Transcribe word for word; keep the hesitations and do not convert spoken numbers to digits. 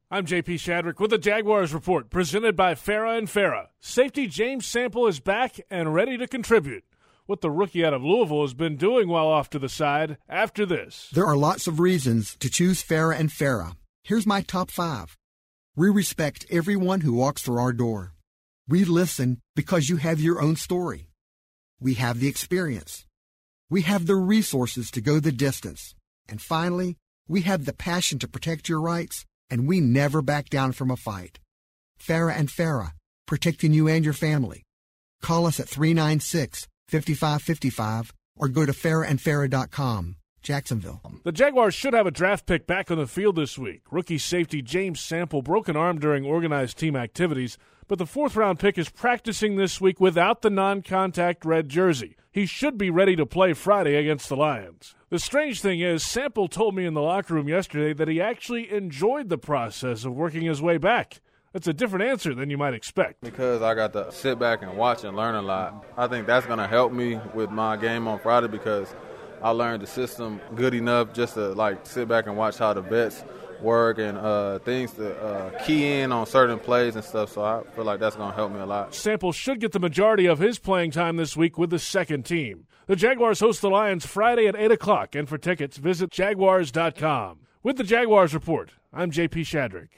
I'm J P Shadrick with the Jaguars Report, presented by Farah and Farah. Safety James Sample is back and ready to contribute. What the rookie out of Louisville has been doing while off to the side after this. There are lots of reasons to choose Farah and Farah. Here's my top five. We respect everyone who walks through our door. We listen because you have your own story. We have the experience. We have the resources to go the distance. And finally, we have the passion to protect your rights, and we never back down from a fight. Farah and Farah, protecting you and your family. Call us at three nine six, five five five five or go to farah and farah dot com. Jacksonville. The Jaguars should have a draft pick back on the field this week. Rookie safety James Sample broke an arm during organized team activities, but the fourth-round pick is practicing this week without the non-contact red jersey. He should be ready to play Friday against the Lions. The strange thing is, Sample told me in the locker room yesterday that he actually enjoyed the process of working his way back. That's a different answer than you might expect. Because I got to sit back and watch and learn a lot. I think that's going to help me with my game on Friday because I learned the system good enough just to like sit back and watch how the vets work and uh, things to uh, key in on certain plays and stuff. So I feel like that's going to help me a lot. Sample should get the majority of his playing time this week with the second team. The Jaguars host the Lions Friday at eight o'clock, and for tickets, visit jaguars dot com. With the Jaguars Report, I'm J P Shadrick.